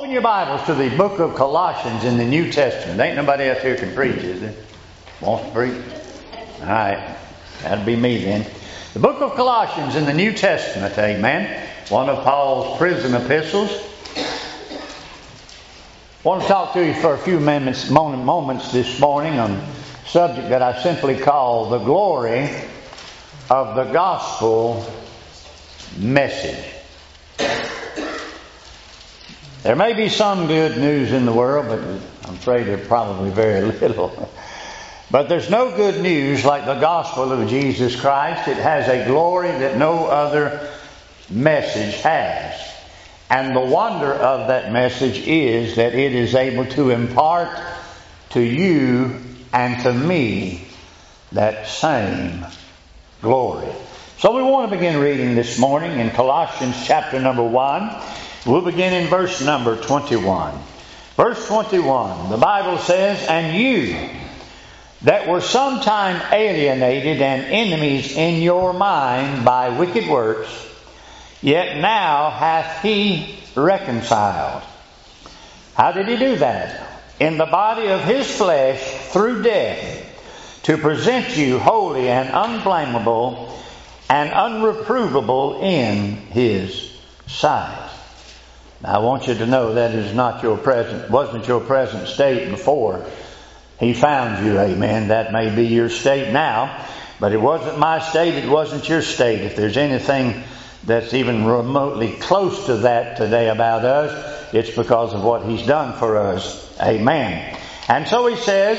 Open your Bibles to the book of Colossians in the New Testament. Ain't nobody else here can preach, is there? Wants to preach? All right. That'll be me then. The book of Colossians in the New Testament, amen. One of Paul's prison epistles. I want to talk to you for a few moments this morning on a subject that I simply call the glory of the gospel message. There may be some good news in the world, but I'm afraid there's probably very little. But there's no good news like the gospel of Jesus Christ. It has a glory that no other message has. And the wonder of that message is that it is able to impart to you and to me that same glory. So we want to begin reading this morning in Colossians chapter number 1. We'll begin in verse number 21. Verse 21, the Bible says, "And you that were sometime alienated and enemies in your mind by wicked works, yet now hath he reconciled." How did he do that? "In the body of his flesh through death, to present you holy and unblameable and unreprovable in his sight." Now, I want you to know that is not your present, wasn't your present state before he found you, amen. That may be your state now, but it wasn't my state, it wasn't your state. If there's anything that's even remotely close to that today about us, it's because of what he's done for us, amen. And so he says,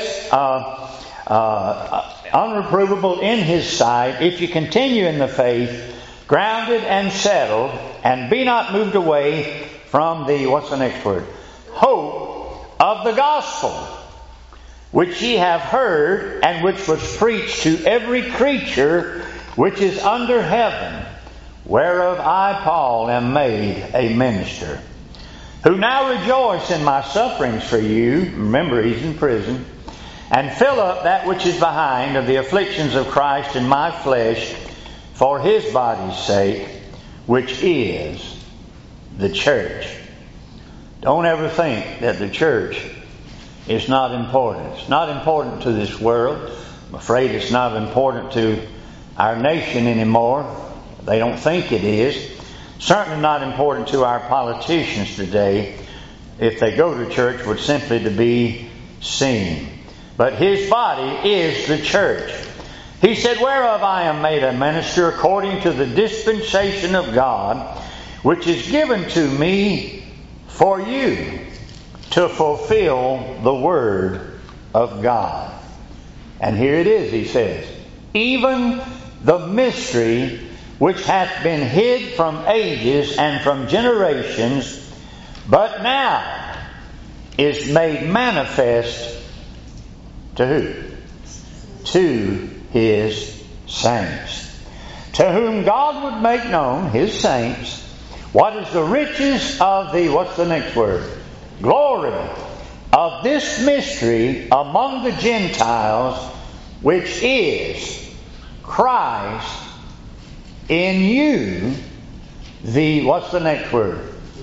unreprovable in his sight, if you continue in the faith, grounded and settled, and be not moved away from the, what's the next word? Hope of the gospel, which ye have heard, and which was preached to every creature which is under heaven, whereof I, Paul, am made a minister, who now rejoice in my sufferings for you. Remember, he's in prison. And fill up that which is behind of the afflictions of Christ in my flesh, for his body's sake, which is the church. Don't ever think that the church is not important. It's not important to this world. I'm afraid it's not important to our nation anymore. They don't think it is. Certainly not important to our politicians today. If they go to church, would simply to be seen. But his body is the church. He said, "Whereof I am made a minister according to the dispensation of God, which is given to me for you to fulfill the word of God." And here it is, he says, "Even the mystery which hath been hid from ages and from generations, but now is made manifest" to who? To his saints, to whom God would make known, his saints, what is the riches of the, what's the next word? Glory of this mystery among the Gentiles, which is Christ in you, the, what's the next word?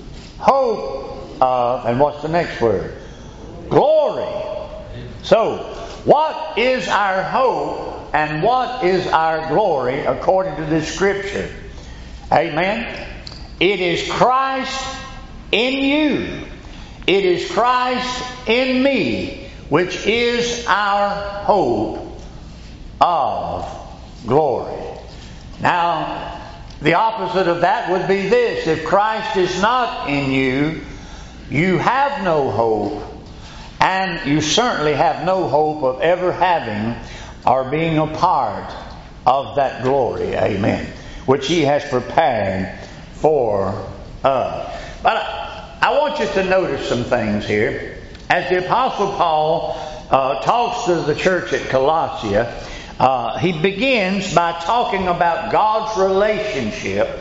Hope of, and what's the next word? Glory. So, what is our hope and what is our glory according to this scripture? Amen. It is Christ in you. It is Christ in me, which is our hope of glory. Now, the opposite of that would be this. If Christ is not in you, you have no hope, and you certainly have no hope of ever having or being a part of that glory, amen, which he has prepared for us. But I want you to notice some things here. As the Apostle Paul talks to the church at Colossia, he begins by talking about God's relationship,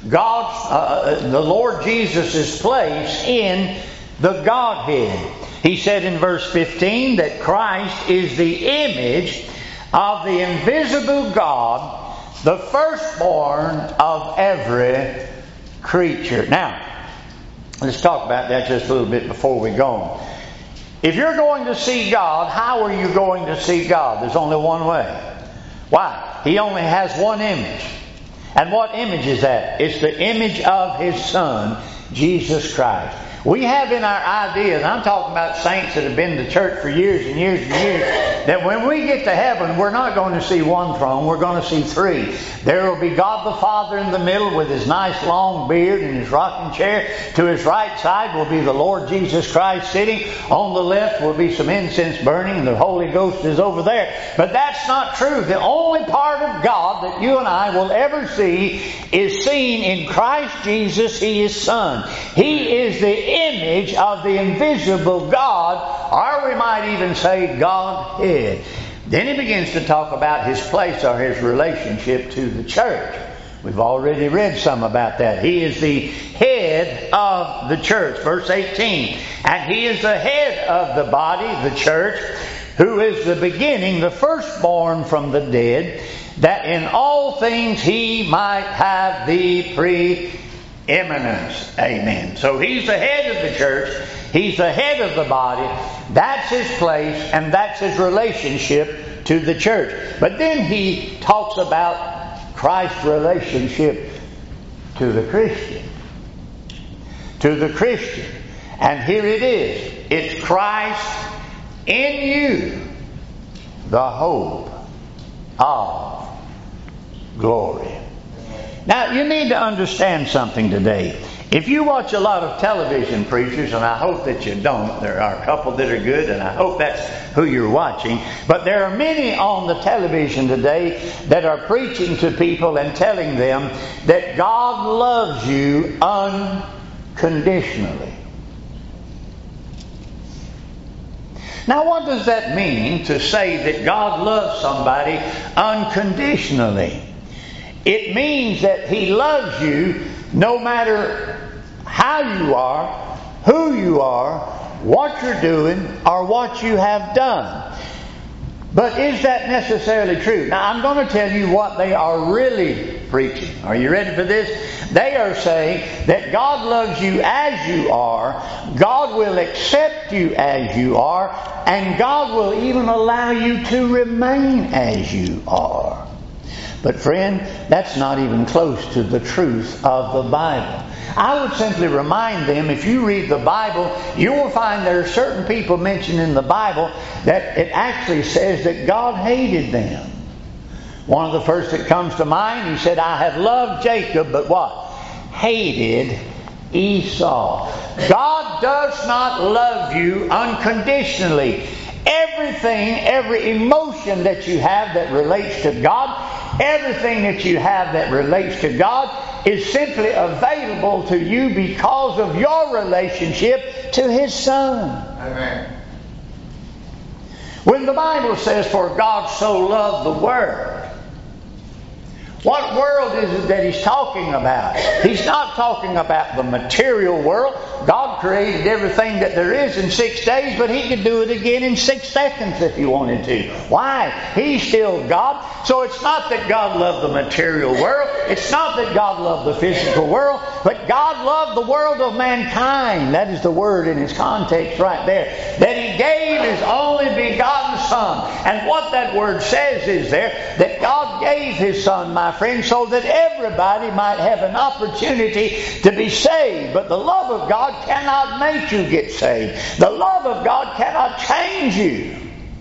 the Lord Jesus' place in the Godhead. He said in verse 15 that Christ is the image of the invisible God, the firstborn of every creature. Now, Let's talk about that just a little bit before we go on. If you're going to see God, how are you going to see God? There's only one way. Why? He only has one image. And what image is that? It's the image of His Son, Jesus Christ. We have in our ideas, I'm talking about saints that have been to church for years and years and years, that when we get to heaven, we're not going to see one throne, we're going to see three. There will be God the Father in the middle with His nice long beard and His rocking chair. To His right side will be the Lord Jesus Christ sitting. On the left will be some incense burning, and the Holy Ghost is over there. But that's not true. The only part of God that you and I will ever see is seen in Christ Jesus, His Son. He is the image of the invisible God, or we might even say Godhead. Then he begins to talk about His place or His relationship to the church. We've already read some about that. He is the head of the church. Verse 18. And He is the head of the body, the church, who is the beginning, the firstborn from the dead, that in all things He might have the preeminence. Amen. So He's the head of the church. He's the head of the body. That's His place, and that's His relationship to the church. But then he talks about Christ's relationship to the Christian. To the Christian. And here it is. It's Christ in you, the hope of glory. Now, you need to understand something today. If you watch a lot of television preachers, and I hope that you don't, there are a couple that are good, and I hope that's who you're watching, but there are many on the television today that are preaching to people and telling them that God loves you unconditionally. Now, what does that mean to say that God loves somebody unconditionally? It means that He loves you no matter how you are, who you are, what you're doing, or what you have done. But is that necessarily true? Now, I'm going to tell you what they are really preaching. Are you ready for this? They are saying that God loves you as you are, God will accept you as you are, and God will even allow you to remain as you are. But friend, that's not even close to the truth of the Bible. I would simply remind them, if you read the Bible, you will find there are certain people mentioned in the Bible that it actually says that God hated them. One of the first that comes to mind, He said, I have loved Jacob, but what? Hated Esau. God does not love you unconditionally. Everything, every emotion that you have that relates to God, everything that you have that relates to God is simply available to you because of your relationship to His Son. Amen. When the Bible says, for God so loved the world, what world is it that He's talking about? He's not talking about the material world. God created everything that there is in 6 days, but He could do it again in 6 seconds if He wanted to. Why? He's still God. So it's not that God loved the material world. It's not that God loved the physical world. But God loved the world of mankind. That is the word in its context right there. That He gave His only begotten Son. And what that word says is there, that God gave His Son, my friend, so that everybody might have an opportunity to be saved. But the love of God cannot make you get saved. The love of God cannot change you.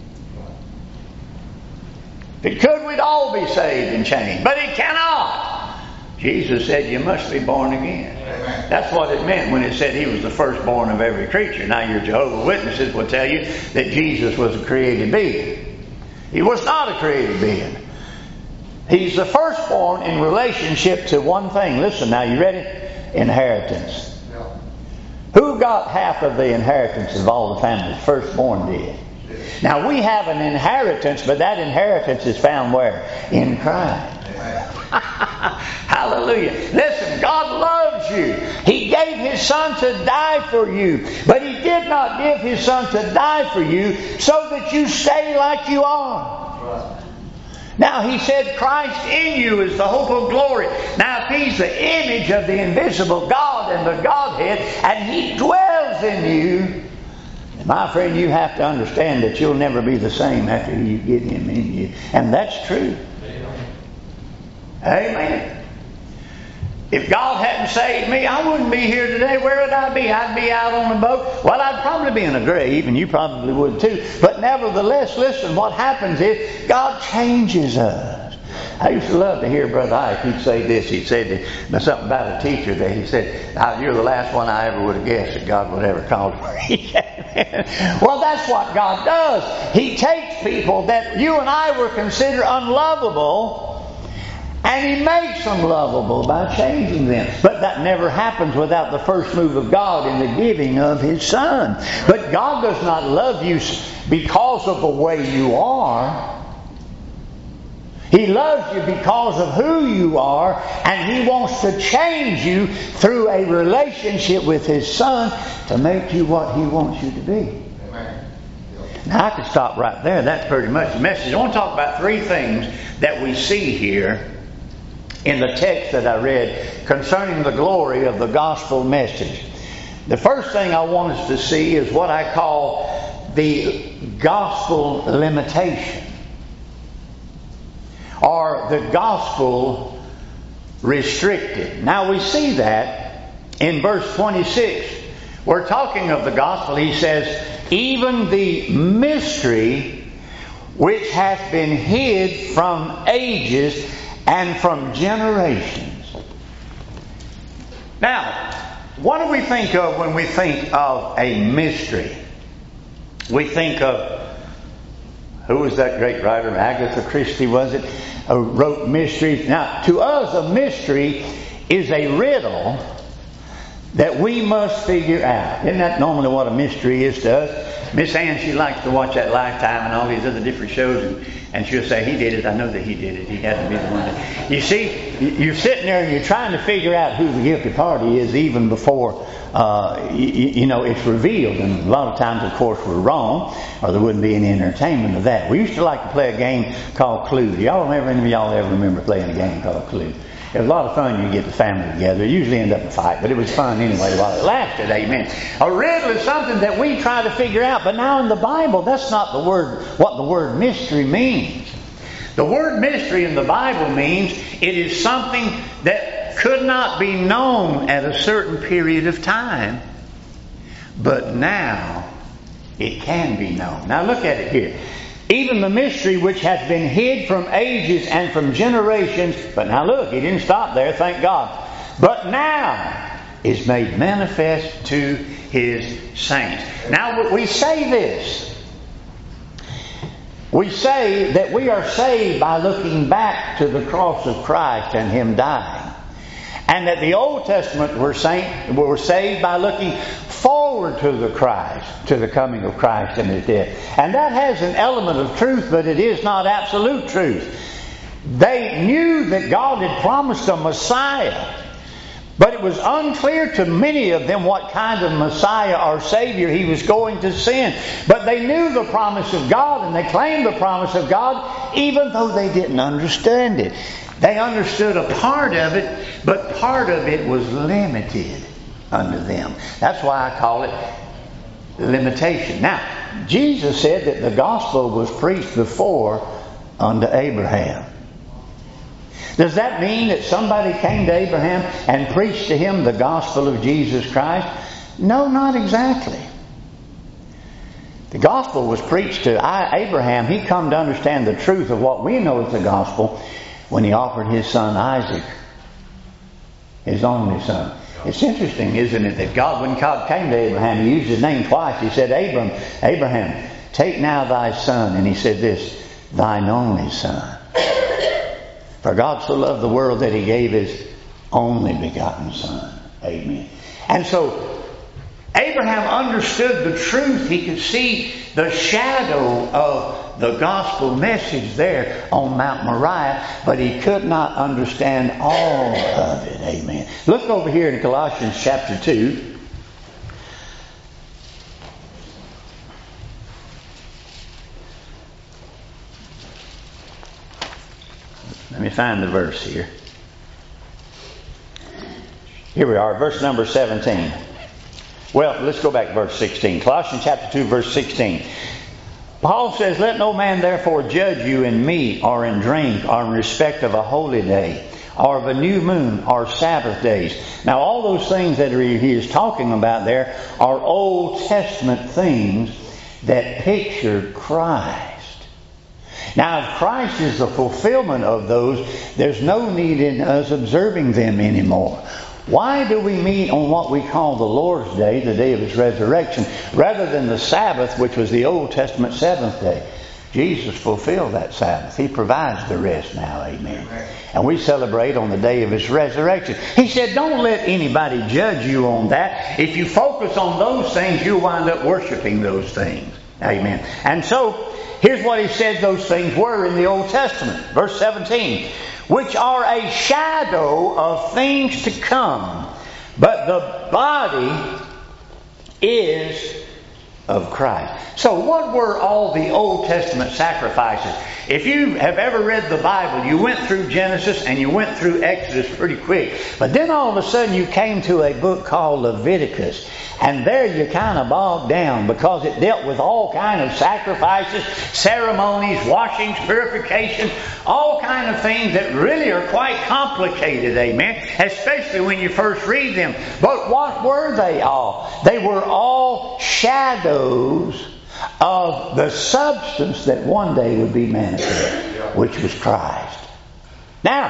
If it could, we'd all be saved and changed. But it cannot. Jesus said you must be born again. Amen. That's what it meant when it said He was the firstborn of every creature. Now your Jehovah's Witnesses will tell you that Jesus was a created being. He was not a created being. He's the firstborn in relationship to one thing. Listen now, you ready? Inheritance. Yeah. Who got half of the inheritance of all the families? Firstborn did. Now we have an inheritance, but that inheritance is found where? In Christ. Hallelujah. Listen, God loves you. He gave His Son to die for you. But He did not give His Son to die for you so that you stay like you are. Now he said Christ in you is the hope of glory. Now if He's the image of the invisible God and the Godhead, and He dwells in you, then my friend, you have to understand that you'll never be the same after you get Him in you. And that's true. Amen. If God hadn't saved me, I wouldn't be here today. Where would I be? I'd be out on the boat. Well, I'd probably be in a grave, and you probably would too. But nevertheless, listen, what happens is God changes us. I used to love to hear Brother Ike. He'd say this. He said something about a teacher that he said, "You're the last one I ever would have guessed that God would ever call for." Well, that's what God does. He takes people that you and I were considered unlovable, and He makes them lovable by changing them. But that never happens without the first move of God in the giving of His Son. But God does not love you because of the way you are. He loves you because of who you are, and He wants to change you through a relationship with His Son to make you what He wants you to be. Now, I could stop right there. That's pretty much the message. I want to talk about three things that we see here in the text that I read concerning the glory of the gospel message. The first thing I want us to see is what I call the gospel limitation, or the gospel restricted. Now we see that in verse 26. We're talking of the gospel. He says, even the mystery which hath been hid from ages and from generations. Now, what do we think of when we think of a mystery? We think of, who was that great writer? Agatha Christie, was it? Who wrote mysteries. Now, to us, a mystery is a riddle that we must figure out. Isn't that normally what a mystery is to us? Miss Ann, she likes to watch that Lifetime and all these other different shows, and she'll say, "He did it. I know that he did it. He had to be the one." You see, you're sitting there and you're trying to figure out who the guilty party is even before it's revealed. And a lot of times, of course, we're wrong, or there wouldn't be any entertainment of that. We used to like to play a game called Clue. Do y'all remember? Any of y'all ever remember playing a game called Clue? It was a lot of fun. You get the family together. It usually ended up in a fight, but it was fun anyway while it lasted. Amen. A riddle is something that we try to figure out, but now in the Bible, that's not what the word mystery means. The word mystery in the Bible means it is something that could not be known at a certain period of time, but now it can be known. Now look at it here. Even the mystery which hath been hid from ages and from generations. But now look, He didn't stop there, thank God. But now is made manifest to His saints. Now we say this. We say that we are saved by looking back to the cross of Christ and Him dying. And that the Old Testament were saved by looking forward to the coming of Christ and His death. And that has an element of truth, but it is not absolute truth. They knew that God had promised a Messiah, but it was unclear to many of them what kind of Messiah or Savior He was going to send. But they knew the promise of God, and they claimed the promise of God, even though they didn't understand it. They understood a part of it, but part of it was limited unto them. That's why I call it limitation. Now, Jesus said that the gospel was preached before unto Abraham. Does that mean that somebody came to Abraham and preached to him the gospel of Jesus Christ? No, not exactly. The gospel was preached to Abraham. He come to understand the truth of what we know as the gospel when he offered his son Isaac, his only son. It's interesting, isn't it, that God, when God came to Abraham, He used his name twice. He said, Abraham, take now thy son. And He said this, thine only son. For God so loved the world that He gave His only begotten Son. Amen. And so Abraham understood the truth. He could see the shadow of the gospel message there on Mount Moriah, but he could not understand all of it. Amen. Look over here in Colossians chapter 2. find the verse here. Here we are, verse number 17. Well, let's go back to verse 16. Colossians chapter 2, verse 16. Paul says, "Let no man therefore judge you in meat or in drink or in respect of a holy day or of a new moon or Sabbath days." Now all those things that he is talking about there are Old Testament things that pictured Christ. Now if Christ is the fulfillment of those, there's no need in us observing them anymore. Why do we meet on what we call the Lord's Day, the day of His resurrection, rather than the Sabbath, which was the Old Testament seventh day? Jesus fulfilled that Sabbath. He provides the rest now, amen. And we celebrate on the day of His resurrection. He said, don't let anybody judge you on that. If you focus on those things, you'll wind up worshiping those things. Amen. And so, here's what He said those things were in the Old Testament. Verse 17. "Which are a shadow of things to come, but the body is of Christ." So what were all the Old Testament sacrifices? If you have ever read the Bible, you went through Genesis and you went through Exodus pretty quick. But then all of a sudden you came to a book called Leviticus. And there you kind of bogged down because it dealt with all kind of sacrifices, ceremonies, washings, purification, all kind of things that really are quite complicated, amen, especially when you first read them. But what were they all? They were all shadows of the substance that one day would be manifest, which was Christ. Now,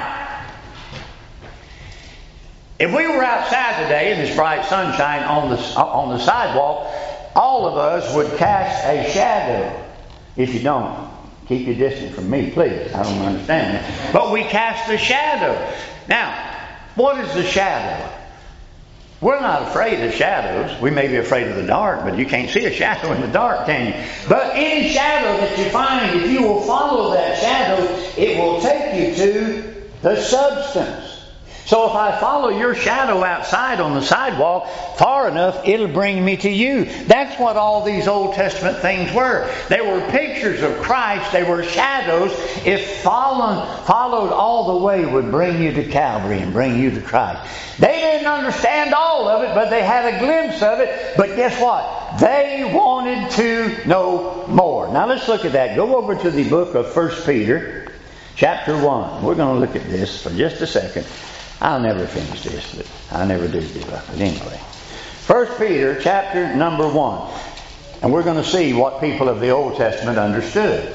if we were outside today in this bright sunshine on the sidewalk, all of us would cast a shadow. If you don't, keep your distance from me, please. I don't understand that. But we cast a shadow. Now, what is the shadow? We're not afraid of shadows. We may be afraid of the dark, but you can't see a shadow in the dark, can you? But any shadow that you find, if you will follow that shadow, it will take you to the substance. So if I follow your shadow outside on the sidewalk far enough, it'll bring me to you. That's what all these Old Testament things were. They were pictures of Christ. They were shadows. If followed all the way, would bring you to Calvary and bring you to Christ. They didn't understand all of it, but they had a glimpse of it. But guess what? They wanted to know more. Now let's look at that. Go over to the book of 1 Peter, chapter 1. We're going to look at this for just a second. I'll never finish this, but I never do give up. But anyway, 1 Peter chapter number 1. And we're going to see what people of the Old Testament understood.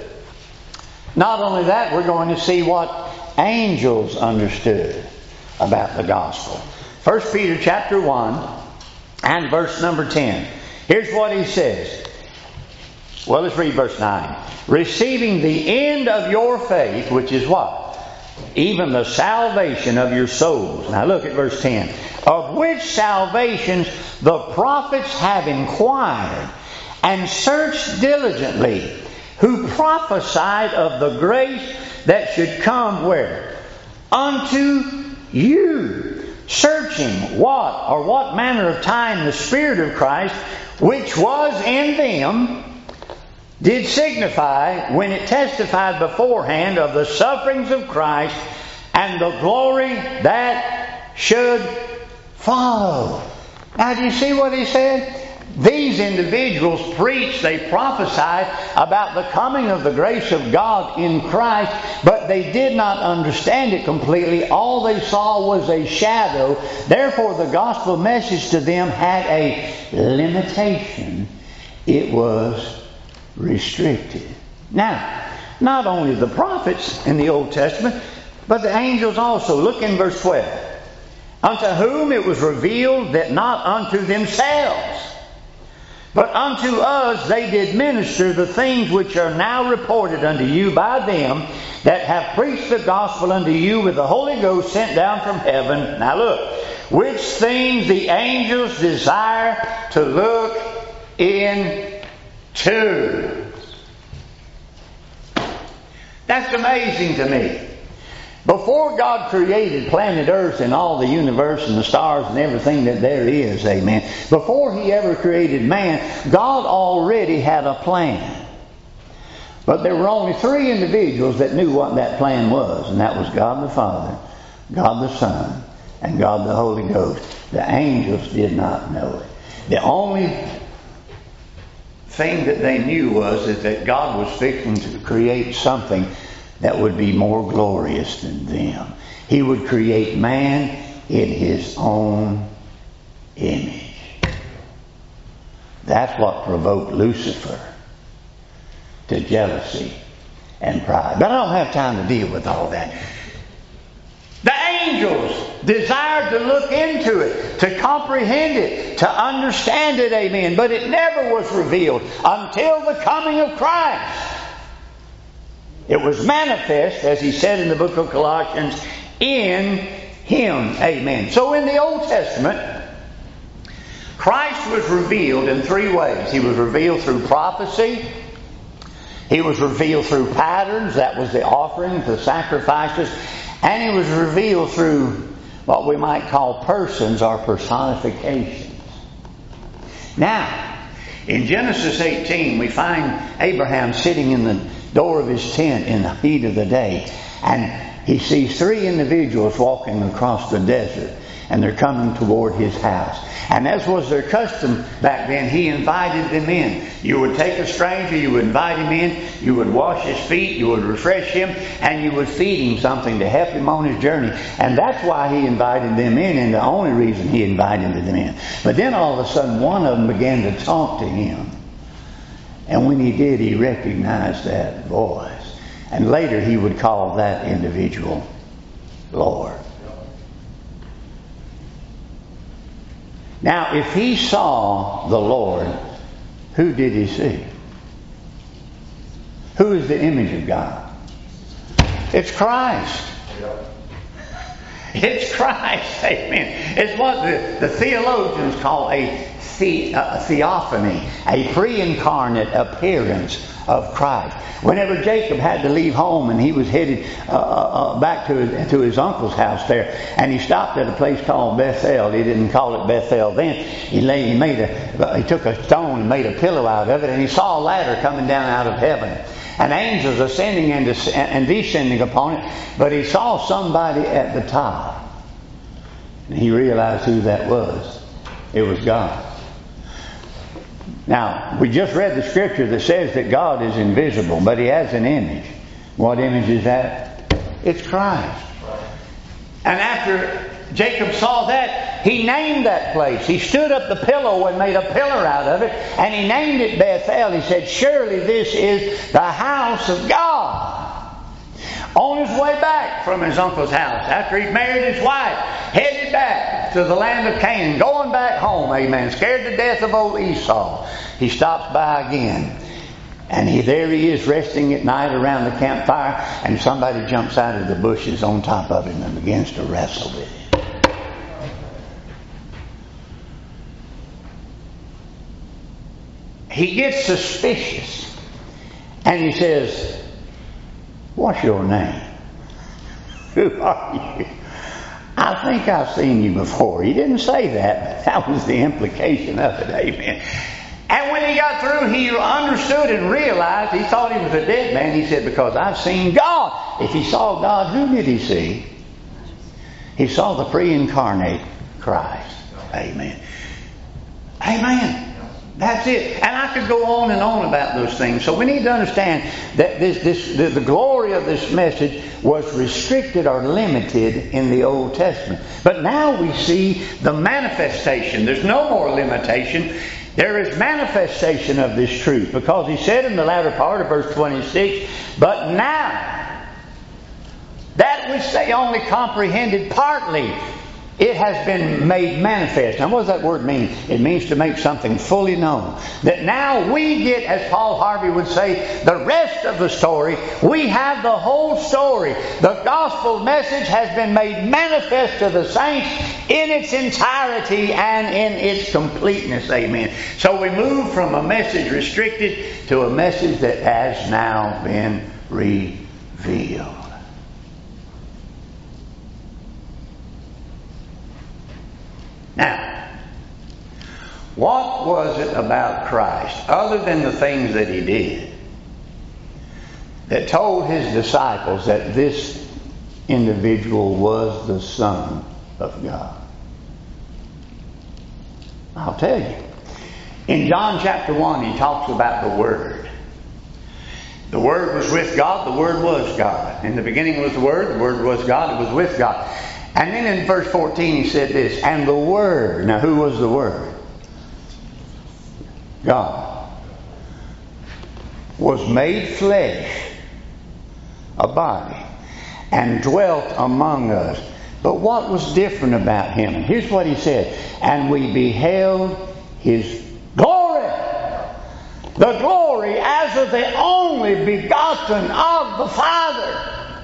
Not only that, we're going to see what angels understood about the gospel. 1 Peter chapter 1 and verse number 10. Here's what he says. Well, let's read verse 9. "Receiving the end of your faith," which is what? "Even the salvation of your souls." Now look at verse 10. "Of which salvations the prophets have inquired and searched diligently, who prophesied of the grace that should come" where? "Unto you, searching what manner of time the Spirit of Christ, which was in them, did signify when it testified beforehand of the sufferings of Christ and the glory that should follow." Now, do you see what he said? These individuals preached, they prophesied about the coming of the grace of God in Christ, but they did not understand it completely. All they saw was a shadow. Therefore, the gospel message to them had a limitation. It was restricted. Now, not only the prophets in the Old Testament, but the angels also. Look in verse 12. "Unto whom it was revealed that not unto themselves, but unto us they did minister the things which are now reported unto you by them that have preached the gospel unto you with the Holy Ghost sent down from heaven." Now look. "Which things the angels desire to look into." That's amazing to me. Before God created planet Earth and all the universe and the stars and everything that there is, amen, before He ever created man, God already had a plan. But there were only three individuals that knew what that plan was, and that was God the Father, God the Son, and God the Holy Ghost. The angels did not know it. The only thing that they knew was that God was fixing to create something that would be more glorious than them. He would create man in His own image. That's what provoked Lucifer to jealousy and pride. But I don't have time to deal with all that. The angels desired to look into it, to comprehend it, to understand it, amen. But it never was revealed until the coming of Christ. It was manifest, as he said in the book of Colossians, in Him, amen. So in the Old Testament, Christ was revealed in three ways. He was revealed through prophecy. He was revealed through patterns. That was the offerings, the sacrifices. And He was revealed through what we might call persons or personifications. Now, in Genesis 18, we find Abraham sitting in the door of his tent in the heat of the day. And he sees three individuals walking across the desert. And they're coming toward his house. And as was their custom back then, he invited them in. You would take a stranger, you would invite him in, you would wash his feet, you would refresh him, and you would feed him something to help him on his journey. And that's why he invited them in, and the only reason he invited them in. But then all of a sudden, one of them began to talk to him. And when he did, he recognized that voice. And later he would call that individual Lord. Now, if he saw the Lord, who did he see? Who is the image of God? It's Christ. It's Christ. Amen. It's what the theologians call a theophany, a pre-incarnate appearance of Christ. Whenever Jacob had to leave home and he was headed back to his uncle's house there, and he stopped at a place called Bethel. He didn't call it Bethel then. He took a stone and made a pillow out of it, and he saw a ladder coming down out of heaven, and angels ascending and descending upon it. But he saw somebody at the top, and he realized who that was. It was God. Now, we just read the scripture that says that God is invisible, but He has an image. What image is that? It's Christ. And after Jacob saw that, he named that place. He stood up the pillow and made a pillar out of it, and he named it Bethel. He said, surely this is the house of God. On his way back from his uncle's house, after he'd married his wife, headed back to the land of Canaan, going back home, amen, scared to death of old Esau, he stops by again. And there he is resting at night around the campfire, and somebody jumps out of the bushes on top of him and begins to wrestle with him. He gets suspicious, and he says, what's your name? Who are you? I think I've seen you before. He didn't say that, but that was the implication of it. Amen. And when he got through, he understood and realized he thought he was a dead man. He said, because I've seen God. If he saw God, who did he see? He saw the pre-incarnate Christ. Amen. Amen. That's it. And I could go on and on about those things. So we need to understand that the glory of this message was restricted or limited in the Old Testament. But now we see the manifestation. There's no more limitation. There is manifestation of this truth. Because he said in the latter part of verse 26, but now, that which they only comprehended partly, it has been made manifest. Now, what does that word mean? It means to make something fully known. That now we get, as Paul Harvey would say, the rest of the story. We have the whole story. The gospel message has been made manifest to the saints in its entirety and in its completeness. Amen. So we move from a message restricted to a message that has now been revealed. Now, what was it about Christ, other than the things that He did, that told his disciples that this individual was the Son of God. I'll tell you. In John chapter 1, he talks about the Word. The Word was with God, the Word was God. In the beginning was the Word was God, it was with God. And then in verse 14 he said this, and the Word, now who was the Word? God. Was made flesh, a body, and dwelt among us. But what was different about Him? Here's what He said, and we beheld His glory. The glory as of the only begotten of the Father.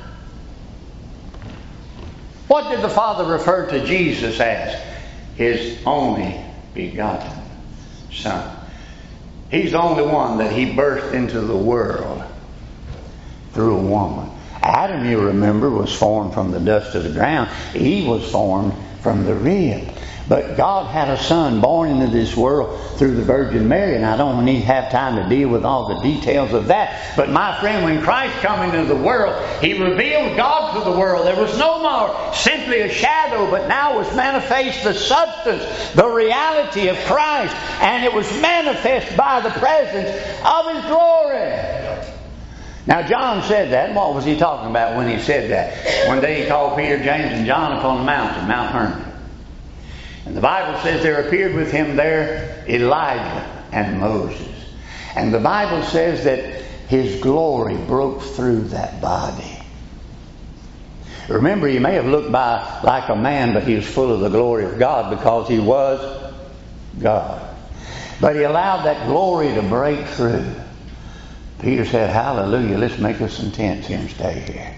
What did the Father refer to Jesus as? His only begotten Son. He's the only one that He birthed into the world through a woman. Adam, you remember, was formed from the dust of the ground. Eve was formed from the rib. But God had a Son born into this world through the Virgin Mary, and I don't need to have time to deal with all the details of that. But my friend, when Christ came into the world, He revealed God to the world. There was no more simply a shadow, but now was manifest the substance, the reality of Christ, and it was manifest by the presence of His glory. Now John said that, and what was he talking about when he said that? One day he called Peter, James, and John upon the mountain, Mount Hermon. And the Bible says there appeared with him there Elijah and Moses. And the Bible says that his glory broke through that body. Remember, he may have looked by like a man, but he was full of the glory of God because he was God. But he allowed that glory to break through. Peter said, hallelujah, let's make us some tents here and stay here.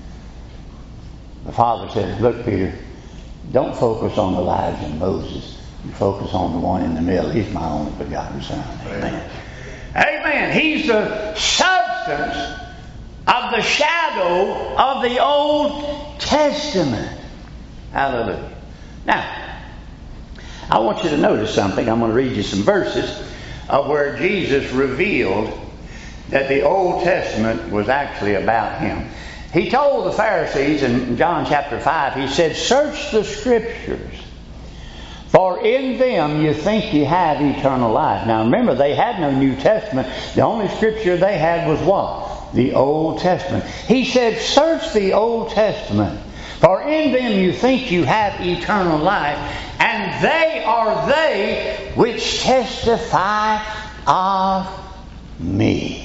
The Father said, look, Peter, don't focus on Elijah and Moses. You focus on the one in the middle. He's my only begotten Son. Amen. Amen. He's the substance of the shadow of the Old Testament. Hallelujah. Now, I want you to notice something. I'm going to read you some verses of where Jesus revealed that the Old Testament was actually about Him. He told the Pharisees in John chapter 5, He said, search the Scriptures, for in them you think you have eternal life. Now remember, they had no New Testament. The only Scripture they had was what? The Old Testament. He said, search the Old Testament, for in them you think you have eternal life, and they are they which testify of me.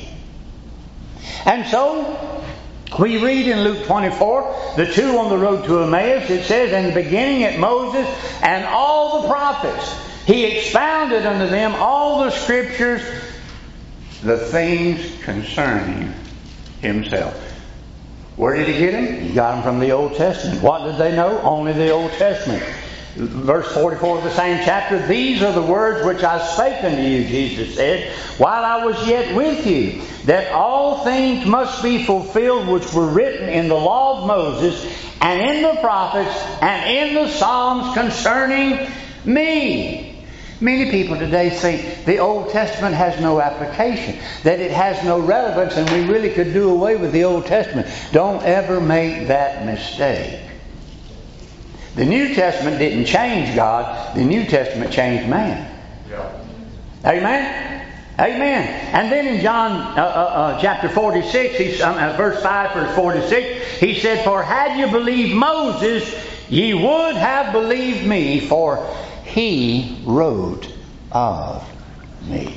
And so, we read in Luke 24, the two on the road to Emmaus, it says, in the beginning at Moses and all the prophets, He expounded unto them all the Scriptures, the things concerning Himself. Where did He get them? He got them from the Old Testament. What did they know? Only the Old Testament. Verse 44 of the same chapter, these are the words which I spake unto you, Jesus said, while I was yet with you, that all things must be fulfilled which were written in the law of Moses, and in the prophets, and in the Psalms concerning me. Many people today think the Old Testament has no application, that it has no relevance, and we really could do away with the Old Testament. Don't ever make that mistake. The New Testament didn't change God. The New Testament changed man. Yeah. Amen? Amen. And then in John chapter 46, verse 5, verse 46, He said, for had you believed Moses, ye would have believed me, for he wrote of me.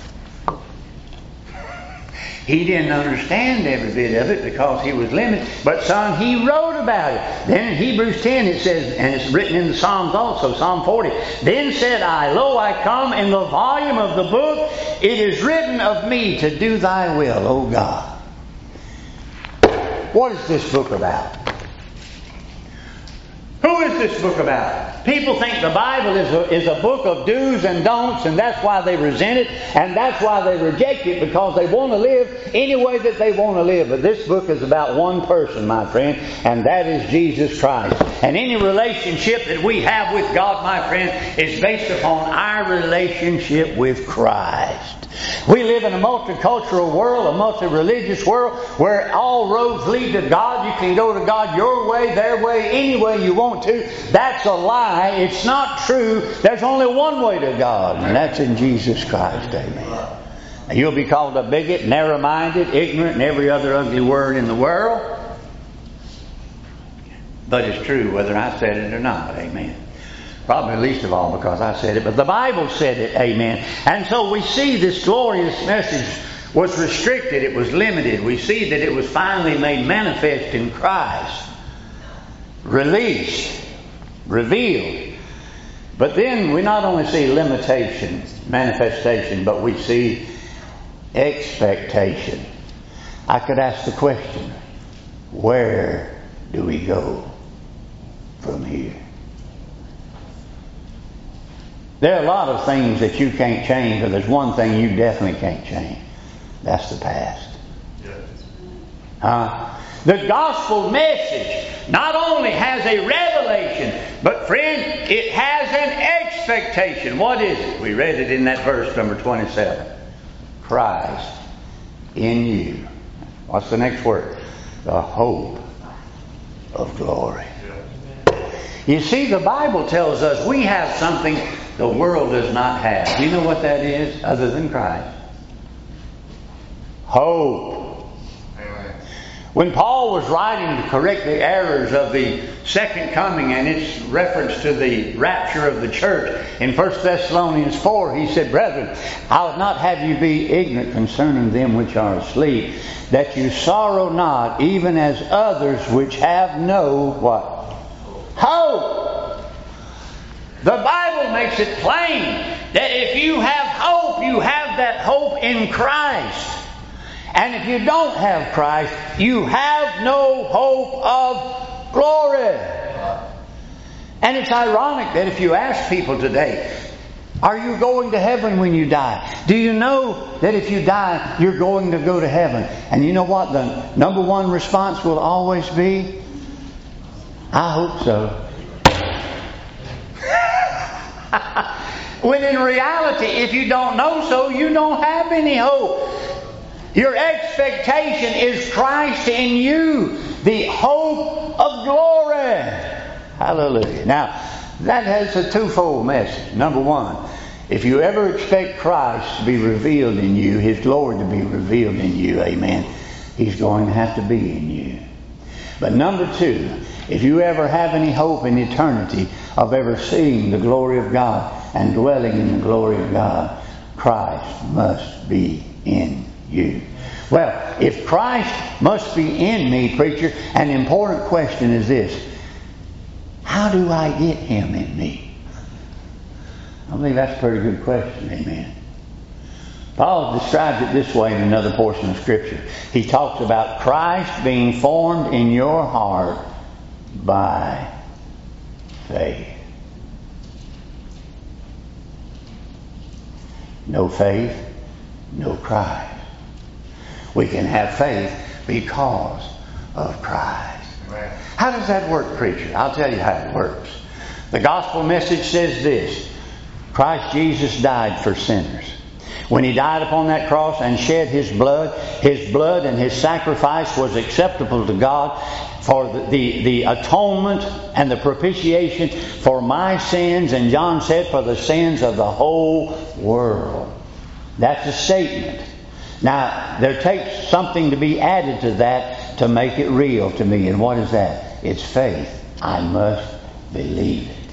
He didn't understand every bit of it because he was limited. But son, he wrote about it. Then in Hebrews 10 it says, and it's written in the Psalms also, Psalm 40. Then said I, lo, I come in the volume of the book. It is written of me to do thy will, O God. What is this book about? Who Who is this book about? People think the Bible is a book of do's and don'ts, and that's why they resent it, and that's why they reject it, because they want to live any way that they want to live. But this book is about one person, my friend, and that is Jesus Christ. And any relationship that we have with God, my friend, is based upon our relationship with Christ. We live in a multicultural world, a multi-religious world, where all roads lead to God. You can go to God your way, their way, any way you want to. That's a lie. It's not true. There's only one way to God, and that's in Jesus Christ. Amen. And you'll be called a bigot, narrow-minded, ignorant, and every other ugly word in the world. But it's true whether I said it or not. Amen. Probably least of all because I said it, but the Bible said it. Amen. And so we see this glorious message was restricted. It was limited. We see that it was finally made manifest in Christ. Released. Revealed. But then we not only see limitation, manifestation, but we see expectation. I could ask the question, where do we go from here? There are a lot of things that you can't change, but there's one thing you definitely can't change. That's the past. The gospel message not only has a revelation, but friend, it has an expectation. What is it? We read it in that verse number 27. Christ in you. What's the next word? The hope of glory. You see, the Bible tells us we have something the world does not have. Do you know what that is other than Christ? Hope. Amen. When Paul was writing to correct the errors of the second coming and its reference to the rapture of the church in 1 Thessalonians 4, he said, Brethren, I would not have you be ignorant concerning them which are asleep, that you sorrow not, even as others which have no what? Hope. The Bible makes it plain that if you have hope, you have that hope in Christ. And if you don't have Christ, you have no hope of glory. And it's ironic that if you ask people today, are you going to heaven when you die? Do you know that if you die, you're going to go to heaven? And you know what the number one response will always be? I hope so. When in reality, if you don't know so, you don't have any hope. Your expectation is Christ in you, the hope of glory. Hallelujah. Now, that has a twofold message. Number one, if you ever expect Christ to be revealed in you, His glory to be revealed in you, amen, He's going to have to be in you. But number two, if you ever have any hope in eternity of ever seeing the glory of God and dwelling in the glory of God, Christ must be in you. Well, if Christ must be in me, preacher, an important question is this. How do I get Him in me? I believe that's a pretty good question. Amen. Paul describes it this way in another portion of Scripture. He talks about Christ being formed in your heart by faith. No faith, no Christ. We can have faith because of Christ. Amen. How does that work, preacher? I'll tell you how it works. The gospel message says this. Christ Jesus died for sinners. When He died upon that cross and shed His blood and His sacrifice was acceptable to God for the atonement and the propitiation for my sins, and John said for the sins of the whole world. That's a statement. Now, there takes something to be added to that to make it real to me. And what is that? It's faith. I must believe it.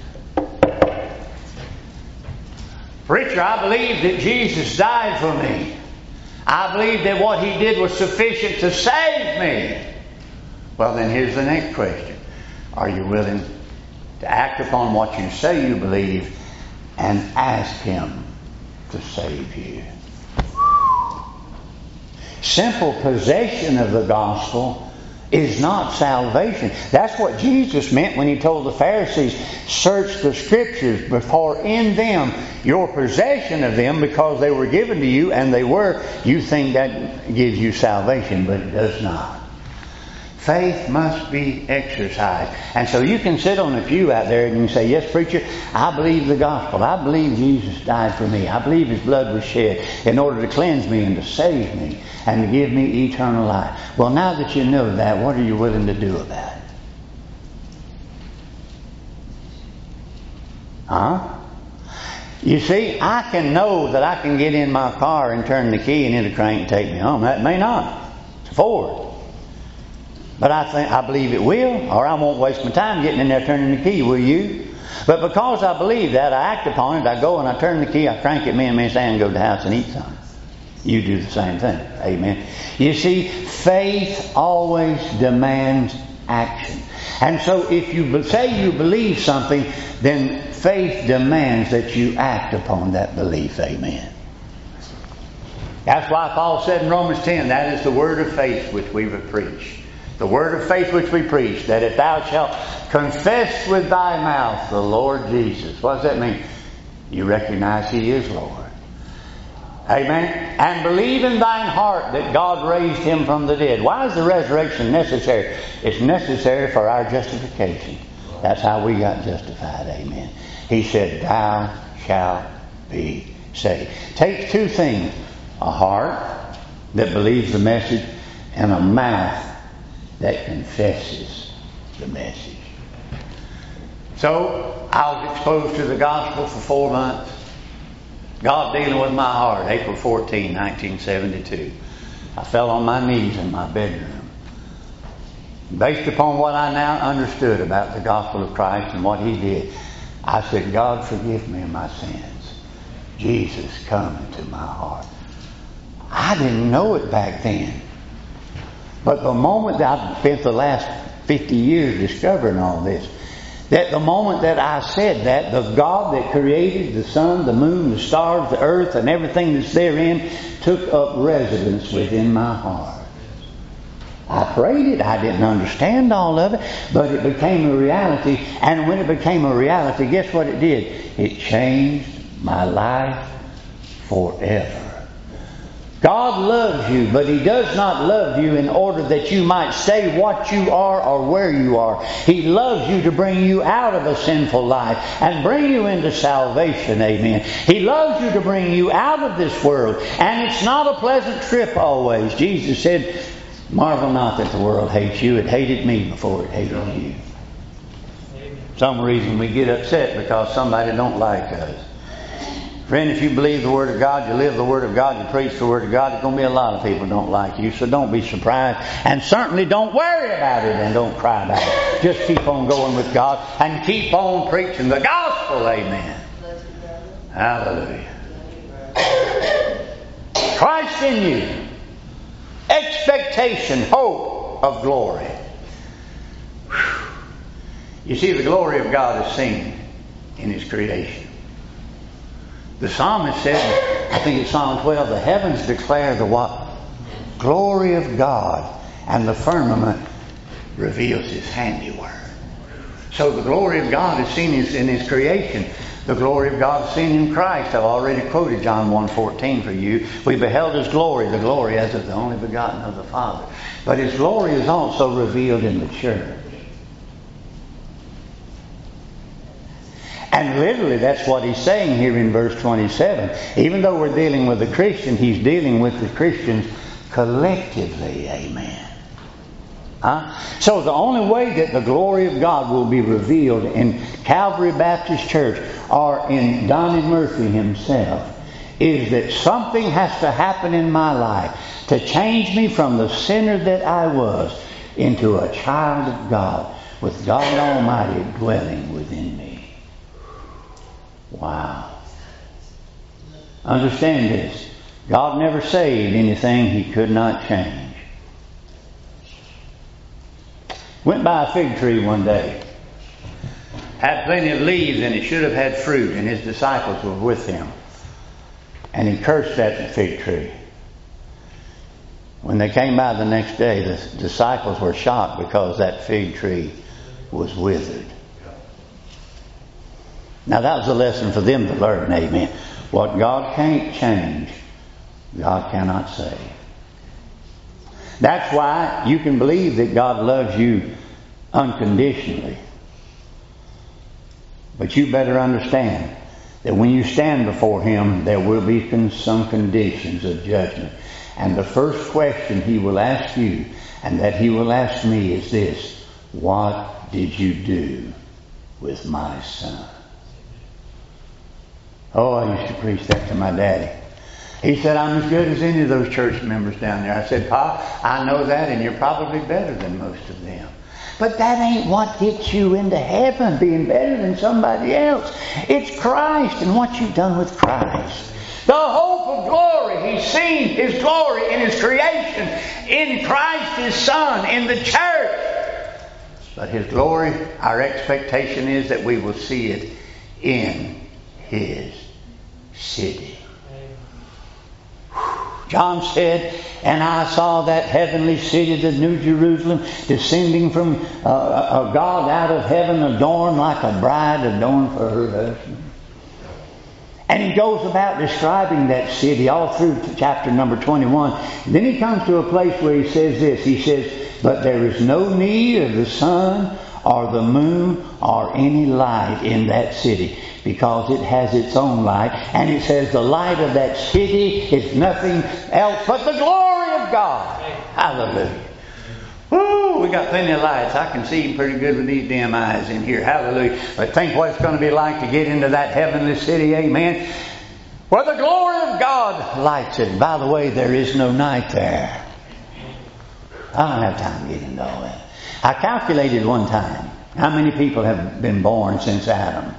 Preacher, I believe that Jesus died for me. I believe that what He did was sufficient to save me. Well, then here's the next question. Are you willing to act upon what you say you believe and ask Him to save you? Simple possession of the gospel is not salvation. That's what Jesus meant when He told the Pharisees, search the Scriptures, for in them your possession of them, because they were given to you, and they were, you think that gives you salvation, but it does not. Faith must be exercised. And so you can sit on a pew out there and you can say, yes, preacher, I believe the gospel. I believe Jesus died for me. I believe His blood was shed in order to cleanse me and to save me and to give me eternal life. Well, now that you know that, what are you willing to do about it? Huh? You see, I can know that I can get in my car and turn the key and it'll crank and take me home. That may not. It's a Ford. But I believe it will, or I won't waste my time getting in there turning the key, will you? But because I believe that, I act upon it, I go and I turn the key, I crank it, me and Miss Ann go to the house and eat something. You do the same thing. Amen. You see, faith always demands action. And so if you say you believe something, then faith demands that you act upon that belief. Amen. That's why Paul said in Romans 10, that is the word of faith which we would preach. The word of faith which we preach, that if thou shalt confess with thy mouth the Lord Jesus. What does that mean? You recognize He is Lord. Amen. And believe in thine heart that God raised Him from the dead. Why is the resurrection necessary? It's necessary for our justification. That's how we got justified. Amen. He said, thou shalt be saved. It takes two things. A heart that believes the message and a mouth that confesses the message. So, I was exposed to the gospel for 4 months. God dealing with my heart, April 14, 1972. I fell on my knees in my bedroom. Based upon what I now understood about the gospel of Christ and what He did, I said, God, forgive me of my sins. Jesus, come into my heart. I didn't know it back then. But the moment that I've spent the last 50 years discovering all this, that the moment that I said that, the God that created the sun, the moon, the stars, the earth, and everything that's therein, took up residence within my heart. I prayed it. I didn't understand all of it, but it became a reality. And when it became a reality, guess what it did? It changed my life forever. God loves you, but He does not love you in order that you might stay what you are or where you are. He loves you to bring you out of a sinful life and bring you into salvation. Amen. He loves you to bring you out of this world. And it's not a pleasant trip always. Jesus said, marvel not that the world hates you. It hated me before it hated you. Some reason we get upset because somebody don't like us. Friend, if you believe the Word of God, you live the Word of God, you preach the Word of God, there's going to be a lot of people who don't like you, so don't be surprised. And certainly don't worry about it and don't cry about it. Just keep on going with God and keep on preaching the gospel. Amen. Hallelujah. Christ in you. Expectation, hope of glory. Whew. You see, the glory of God is seen in His creation. The psalmist said, I think it's Psalm 12, the heavens declare the what? Glory of God, and the firmament reveals His handiwork. So the glory of God is seen in His creation. The glory of God is seen in Christ. I've already quoted John 1:14 for you. We beheld His glory, the glory as of the only begotten of the Father. But His glory is also revealed in the church. And literally that's what He's saying here in verse 27. Even though we're dealing with the Christian, He's dealing with the Christians collectively. Amen. So the only way that the glory of God will be revealed in Calvary Baptist Church or in Donnie Murphy himself is that something has to happen in my life to change me from the sinner that I was into a child of God with God Almighty dwelling within me. Wow. Understand this. God never saved anything He could not change. Went by a fig tree one day. Had plenty of leaves and it should have had fruit, and His disciples were with Him. And He cursed that fig tree. When they came by the next day, the disciples were shocked because that fig tree was withered. Now that was a lesson for them to learn, amen. What God can't change, God cannot save. That's why you can believe that God loves you unconditionally. But you better understand that when you stand before Him, there will be some conditions of judgment. And the first question He will ask you, and that He will ask me, is this: what did you do with my son? Oh, I used to preach that to my daddy. He said, I'm as good as any of those church members down there. I said, Pa, I know that, and you're probably better than most of them. But that ain't what gets you into heaven, being better than somebody else. It's Christ and what you've done with Christ. The hope of glory. He's seen His glory in His creation, in Christ His Son, in the church. But His glory, our expectation is that we will see it in His city. John said, and I saw that heavenly city, the New Jerusalem, descending from God out of heaven, adorned like a bride adorned for her husband. And he goes about describing that city all through chapter number 21. And then he comes to a place where he says this. He says, but there is no need of the sun or the moon or any light in that city, because it has its own light. And it says the light of that city is nothing else but the glory of God. Hallelujah. Woo, we got plenty of lights. I can see pretty good with these dim eyes in here. Hallelujah. But think what it's going to be like to get into that heavenly city. Amen. Where the glory of God lights it. By the way, there is no night there. I don't have time to get into all that. I calculated one time how many people have been born since Adam.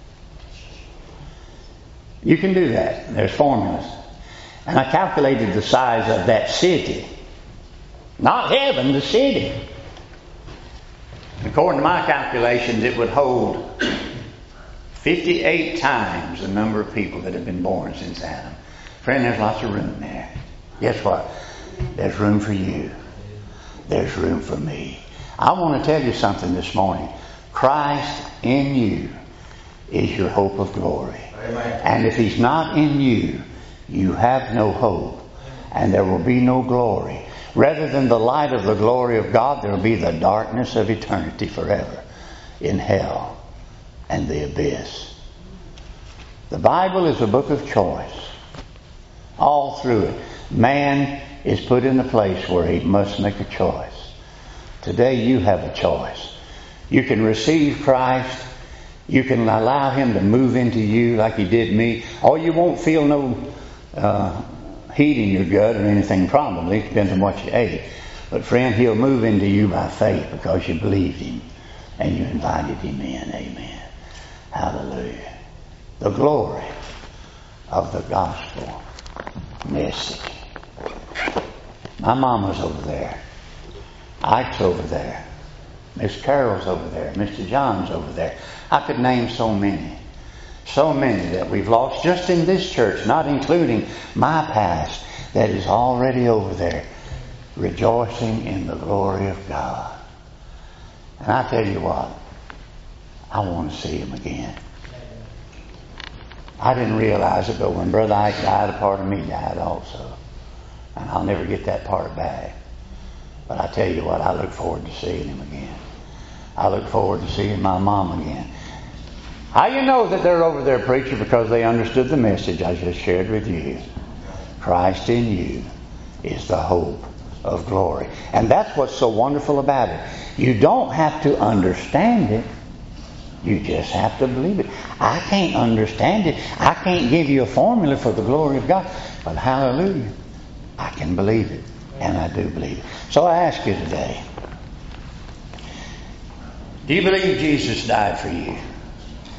You can do that. There's formulas. And I calculated the size of that city. Not heaven, the city. According to my calculations, it would hold 58 times the number of people that have been born since Adam. Friend, there's lots of room there. Guess what? There's room for you. There's room for me. I want to tell you something this morning. Christ in you is your hope of glory. Amen. And if He's not in you, you have no hope. And there will be no glory. Rather than the light of the glory of God, there will be the darkness of eternity forever in hell and the abyss. The Bible is a book of choice. All through it, man is put in a place where he must make a choice. Today you have a choice. You can receive Christ. You can allow Him to move into you like He did me. Or you won't feel no heat in your gut or anything, probably. It depends on what you ate. But friend, He'll move into you by faith because you believed Him and you invited Him in. Amen. Hallelujah. The glory of the gospel message. My mama's over there. Ike's over there. Miss Carol's over there. Mr. John's over there. I could name so many. So many that we've lost just in this church, not including my past, that is already over there rejoicing in the glory of God. And I tell you what, I want to see Him again. I didn't realize it, but when Brother Ike died, a part of me died also. And I'll never get that part back. But I tell you what, I look forward to seeing Him again. I look forward to seeing my mom again. How you know that they're over there, preacher? Because they understood the message I just shared with you. Christ in you is the hope of glory. And that's what's so wonderful about it. You don't have to understand it. You just have to believe it. I can't understand it. I can't give you a formula for the glory of God. But hallelujah, I can believe it. And I do believe it. So I ask you today, do you believe Jesus died for you?